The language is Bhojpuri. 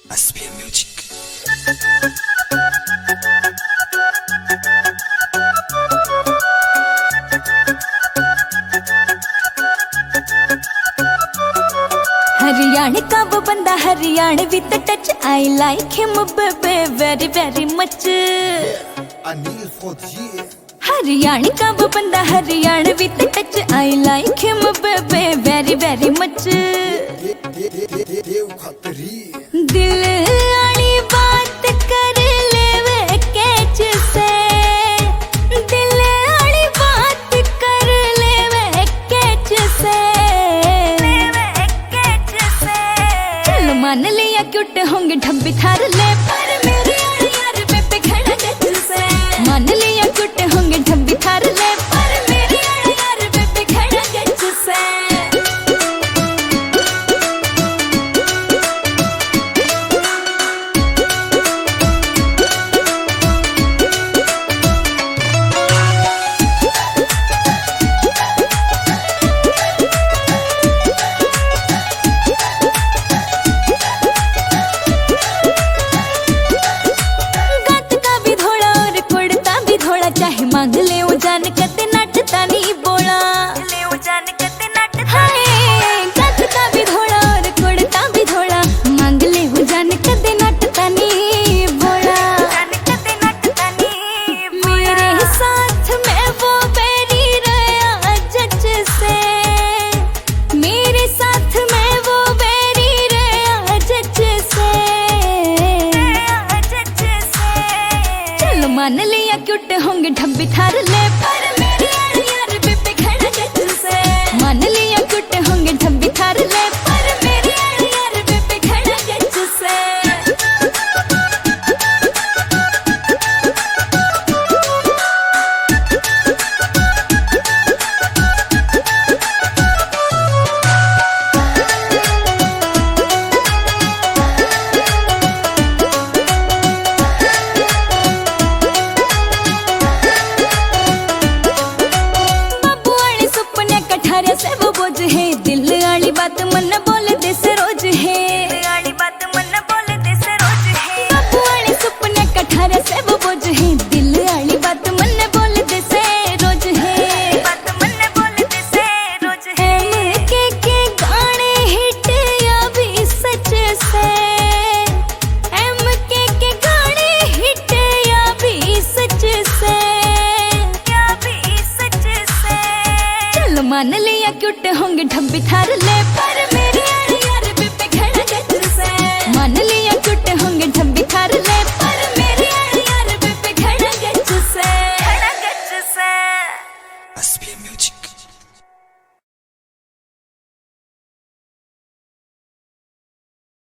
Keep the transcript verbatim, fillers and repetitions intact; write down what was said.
Aspire Music. हरियाणा का वो बंदा हरियाणवी तो टच आई लाइक हिम बेबे वेरी वेरी मच। हरियाणा का वो बंदा हरियाणवी तो टच आई लाइक हिम बेबे वेरी वेरी मच। दिल आली बात कर ले वे कैच से, दिल आली बात कर ले वे कैच से। चलो मान लिया क्यूट होंगे ढब्बी थार ले, पर मेरे यार बेबे खड़ा गच से। मान लिया क्यूट होंगे ढब्बी थार ले, पर मेरे यार बेबे खड़ा गच से। चाहे मांग ले वो जान कते नटता नहीं बोला, ले वो जान कते नटता नहीं। गत का भी धोड़ा और कुड़ता भी धोड़ा, मांग ले वो जान कते नटता नहीं बोला, जान कते नटता नहीं। मेरे साथ में वो बैरी रहा जच से, मेरे साथ में वो बैरी रहा जच से, जच से। चलो मान लिया क्यूट होंगे ढब्बी थार ले,